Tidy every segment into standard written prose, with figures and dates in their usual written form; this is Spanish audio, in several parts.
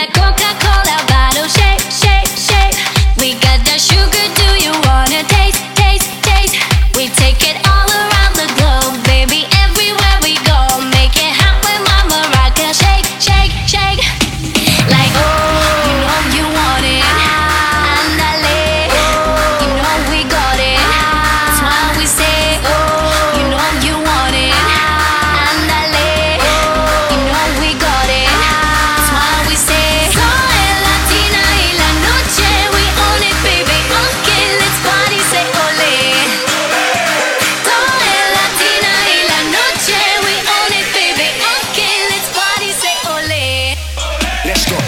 that Coca-Cola bottle. Shake, shake, shake. We got that sugar, do you wanna taste, taste, taste? We take it all around the globe, baby, everywhere we go. Make it hot with Mama Rocka. Shake, shake, shake. Like, oh, you know you want it. Andale, you know we got it. That's why we say, oh, you know you want it. Andale, you know we got it. That's why we say, soy latina y la noche we own it, baby. Okay, let's party, say ole. Soy latina y la noche we own it, baby. Okay, let's party, say ole. Let's go.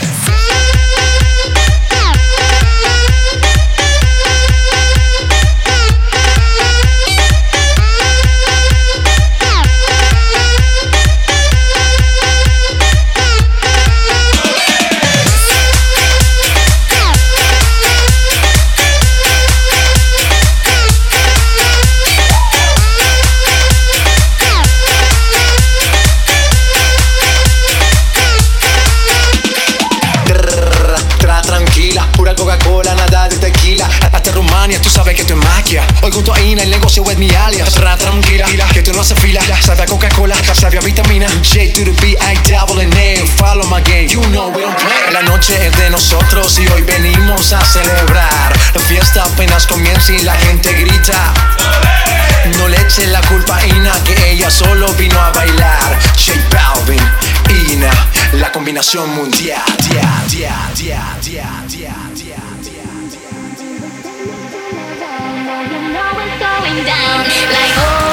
Tranquila, pura Coca-Cola, nada de tequila. Hasta Rumania, tú sabes que esto es magia. Hoy junto a Ina, el negocio es mi alias. Tranquila, que tú no haces fila. Sabe a Coca-Cola, sabe a vitamina. J to the B, I double N. Follow my game, you know we don't play. La noche es de nosotros y hoy venimos a celebrar. La fiesta apenas comienza y la gente grita. No le eche la culpa a Ina, que ella solo vino a bailar. J Balvin, Ina, la combinación mundial. You know it's going down. Like, oh.